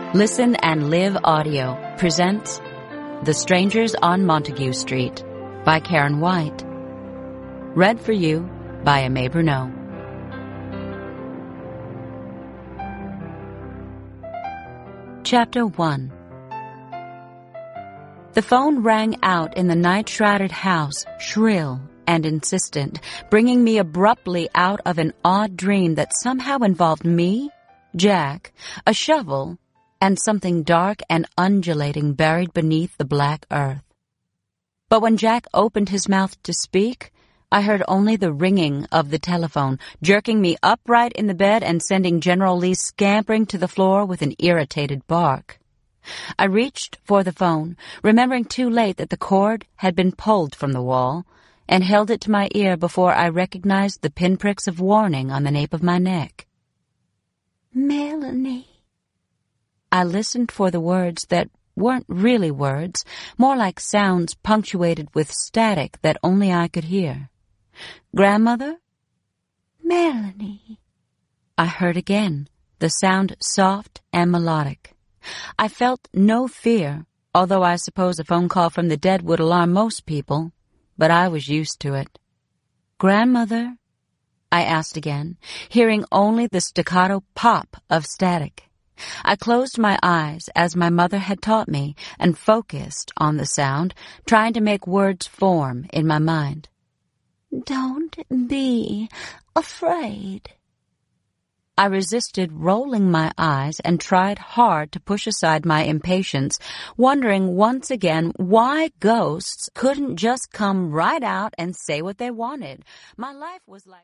Listen and Live Audio presents The Strangers on Montague Street by Karen White. Read for you by Aimee Bruneau. Chapter 1. The phone rang out in the night-shrouded house, shrill and insistent, bringing me abruptly out of an odd dream that somehow involved me, Jack, a shovel, and something dark and undulating buried beneath the black earth. But when Jack opened his mouth to speak, I heard only the ringing of the telephone, jerking me upright in the bed and sending General Lee scampering to the floor with an irritated bark. I reached for the phone, remembering too late that the cord had been pulled from the wall, and held it to my ear before I recognized the pinpricks of warning on the nape of my neck. Melanie. I listened for the words that weren't really words, more like sounds punctuated with static that only I could hear. Grandmother? Melanie. I heard again, the sound soft and melodic. I felt no fear, although I suppose a phone call from the dead would alarm most people, but I was used to it. Grandmother? I asked again, hearing only the staccato pop of static. I closed my eyes as my mother had taught me and focused on the sound, trying to make words form in my mind. Don't be afraid. I resisted rolling my eyes and tried hard to push aside my impatience, wondering once again why ghosts couldn't just come right out and say what they wanted. My life was like...